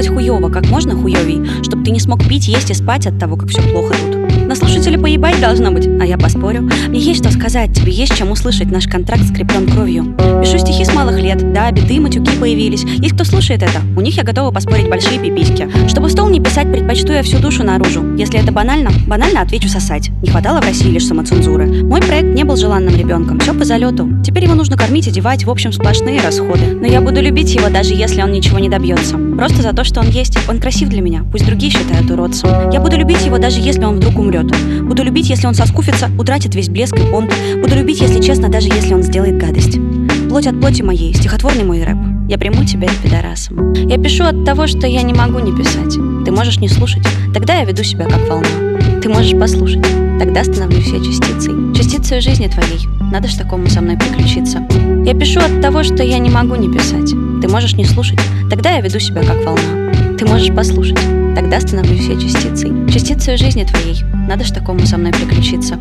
сделать хуёво, как можно хуёвей, чтобы ты не смог пить, есть и спать от того, как все плохо тут. На слушателя поебать должно быть, а я поспорю. Мне есть что сказать, тебе есть чем услышать, наш контракт скреплен кровью. Пишу стихи с малых лет, да, биты, матюки появились. Есть кто слушает это, у них я готова поспорить большие пиписьки. Чтобы в стол не писать, предпочту я всю душу наружу. Если это банально, отвечу сосать. Не хватало в России лишь самоцензуры. Мой проект не был желанным ребенком, все по залету. Теперь его нужно кормить, одевать, в общем, сплошные расходы. Но я буду любить его, даже если он ничего не добьется. Просто за то, что он есть, он красив для меня, пусть другие считают уродцем. Я буду любить его, даже если он вдруг умрет. Буду любить, если он соскуфится, утратит весь блеск и понт. Буду любить, если честно, даже если он сделает гадость. Плоть от плоти моей, стихотворный мой рэп. Я приму тебя пидорасом. Я пишу от того, что я не могу не писать. Ты можешь не слушать, тогда я веду себя как волна. Ты можешь послушать, тогда становлюсь я частицей. Частицей жизни твоей, надо ж такому со мной приключиться. Я пишу от того, что я не могу не писать. Ты можешь не слушать, тогда я веду себя как волна. Ты можешь послушать, тогда становлюсь я частицей. Частицей жизни твоей, надо ж такому со мной приключиться.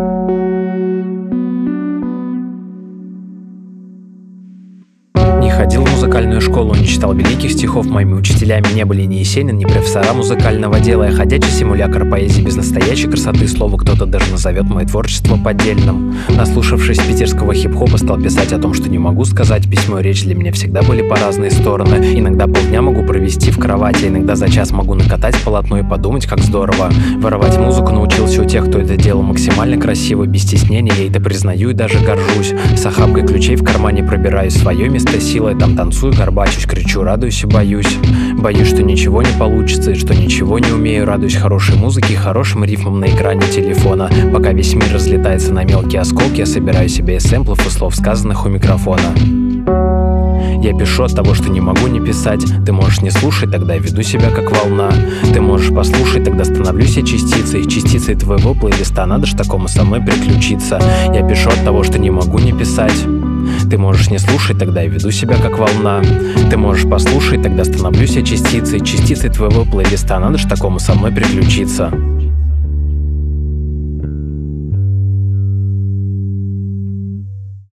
Не ходил в музыкальную школу, не читал великих стихов. Моими учителями не были ни Есенин, ни профессора музыкального дела. Я ходячий симулятор поэзии без настоящей красоты слова. Кто-то даже назовет мое творчество поддельным. Наслушавшись питерского хип-хопа, стал писать о том, что не могу сказать. Письмо и речь для меня всегда были по разные стороны. Иногда полдня могу провести в кровати, иногда за час могу накатать полотно и подумать, как здорово. Воровать музыку научился у тех, кто это делал максимально красиво, без стеснения. Я это признаю и даже горжусь. С охапкой ключей в кармане пробираюсь в свое место силы. Там танцую, горбачусь, кричу, радуюсь и боюсь. Боюсь, что ничего не получится и что ничего не умею. Радуюсь хорошей музыке и хорошим рифмам на экране телефона. Пока весь мир разлетается на мелкие осколки, я собираю себе из сэмплов и слов, сказанных у микрофона. Я пишу от того, что не могу не писать. Ты можешь не слушать, тогда я веду себя как волна. Ты можешь послушать, тогда становлюсь я частицей. Частицей твоего плейлиста, надо ж такому со мной приключиться. Я пишу от того, что не могу не писать. Ты можешь не слушать, тогда я веду себя как волна. Ты можешь послушать, тогда становлюсь я частицей. Частицей твоего плейлиста, надо ж такому со мной приключиться.